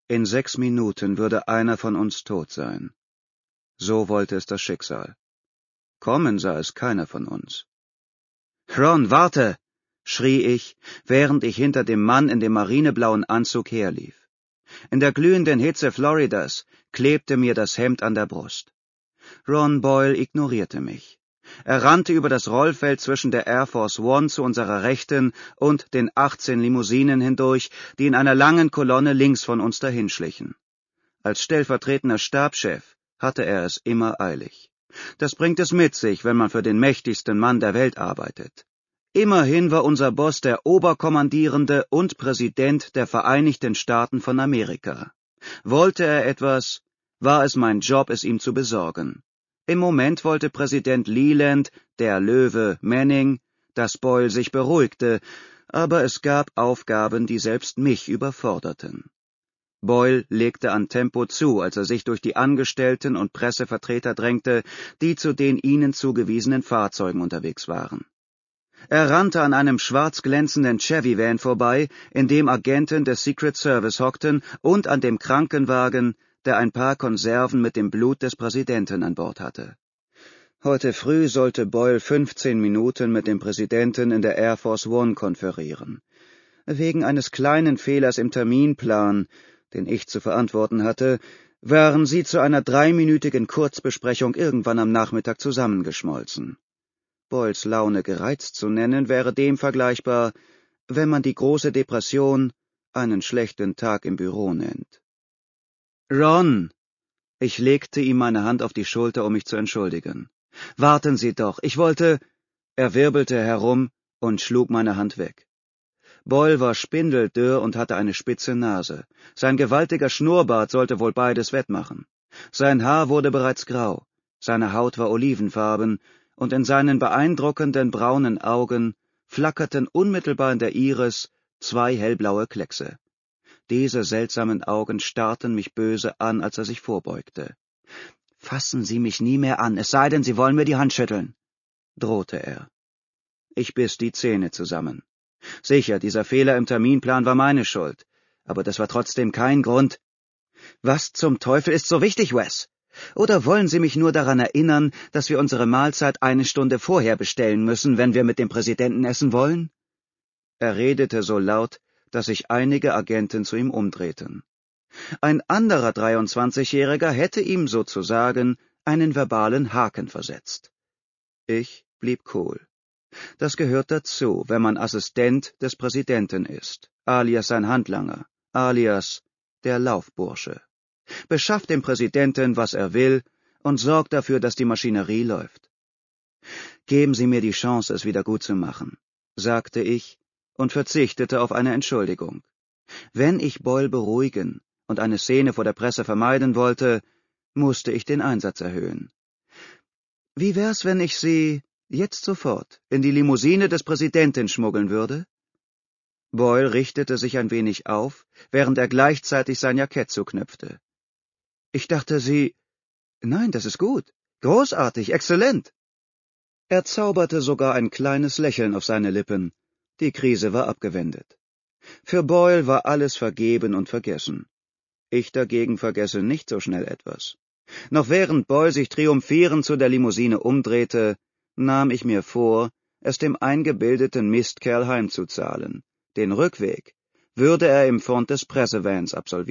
In 6 Minuten würde einer von uns tot sein. So wollte es das Schicksal. Kommen sah es keiner von uns. »Ron, warte!« schrie ich, während ich hinter dem Mann in dem marineblauen Anzug herlief. In der glühenden Hitze Floridas klebte mir das Hemd an der Brust. Ron Boyle ignorierte mich. Er rannte über das Rollfeld zwischen der Air Force One zu unserer Rechten und den 18 Limousinen hindurch, die in einer langen Kolonne links von uns dahinschlichen. Als stellvertretender Stabschef hatte er es immer eilig. Das bringt es mit sich, wenn man für den mächtigsten Mann der Welt arbeitet. Immerhin war unser Boss der Oberkommandierende und Präsident der Vereinigten Staaten von Amerika. Wollte er etwas, war es mein Job, es ihm zu besorgen. Im Moment wollte Präsident Leland, der Löwe Manning, dass Boyle sich beruhigte, aber es gab Aufgaben, die selbst mich überforderten. Boyle legte an Tempo zu, als er sich durch die Angestellten und Pressevertreter drängte, die zu den ihnen zugewiesenen Fahrzeugen unterwegs waren. Er rannte an einem schwarz glänzenden Chevy-Van vorbei, in dem Agenten des Secret Service hockten, und an dem Krankenwagen, der ein paar Konserven mit dem Blut des Präsidenten an Bord hatte. Heute früh sollte Boyle 15 Minuten mit dem Präsidenten in der Air Force One konferieren. Wegen eines kleinen Fehlers im Terminplan, den ich zu verantworten hatte, waren sie zu einer 3-minütigen Kurzbesprechung irgendwann am Nachmittag zusammengeschmolzen. Boyles Laune gereizt zu nennen, wäre dem vergleichbar, wenn man die große Depression einen schlechten Tag im Büro nennt. »Ron!« Ich legte ihm meine Hand auf die Schulter, um mich zu entschuldigen. »Warten Sie doch, ich wollte...« Er wirbelte herum und schlug meine Hand weg. Boyle war spindeldürr und hatte eine spitze Nase. Sein gewaltiger Schnurrbart sollte wohl beides wettmachen. Sein Haar wurde bereits grau, seine Haut war olivenfarben, und in seinen beeindruckenden braunen Augen flackerten unmittelbar in der Iris 2 hellblaue Kleckse. Diese seltsamen Augen starrten mich böse an, als er sich vorbeugte. »Fassen Sie mich nie mehr an, es sei denn, Sie wollen mir die Hand schütteln«, drohte er. Ich biss die Zähne zusammen. Sicher, dieser Fehler im Terminplan war meine Schuld, aber das war trotzdem kein Grund. »Was zum Teufel ist so wichtig, Wes? Oder wollen Sie mich nur daran erinnern, dass wir unsere Mahlzeit 1 Stunde vorher bestellen müssen, wenn wir mit dem Präsidenten essen wollen?« Er redete so laut, dass sich einige Agenten zu ihm umdrehten. Ein anderer 23-Jähriger hätte ihm sozusagen einen verbalen Haken versetzt. Ich blieb cool. Das gehört dazu, wenn man Assistent des Präsidenten ist, alias sein Handlanger, alias der Laufbursche. Beschafft dem Präsidenten, was er will, und sorgt dafür, dass die Maschinerie läuft. »Geben Sie mir die Chance, es wieder gut zu machen«, sagte ich und verzichtete auf eine Entschuldigung. Wenn ich Boyle beruhigen und eine Szene vor der Presse vermeiden wollte, musste ich den Einsatz erhöhen. »Wie wär's, wenn ich Sie jetzt sofort in die Limousine des Präsidenten schmuggeln würde?« Boyle richtete sich ein wenig auf, während er gleichzeitig sein Jackett zuknöpfte. »Ich dachte, Sie... Nein, das ist gut. Großartig, exzellent!« Er zauberte sogar ein kleines Lächeln auf seine Lippen. Die Krise war abgewendet. Für Boyle war alles vergeben und vergessen. Ich dagegen vergesse nicht so schnell etwas. Noch während Boyle sich triumphierend zu der Limousine umdrehte, nahm ich mir vor, es dem eingebildeten Mistkerl heimzuzahlen. Den Rückweg würde er im Fond des Pressevans absolvieren.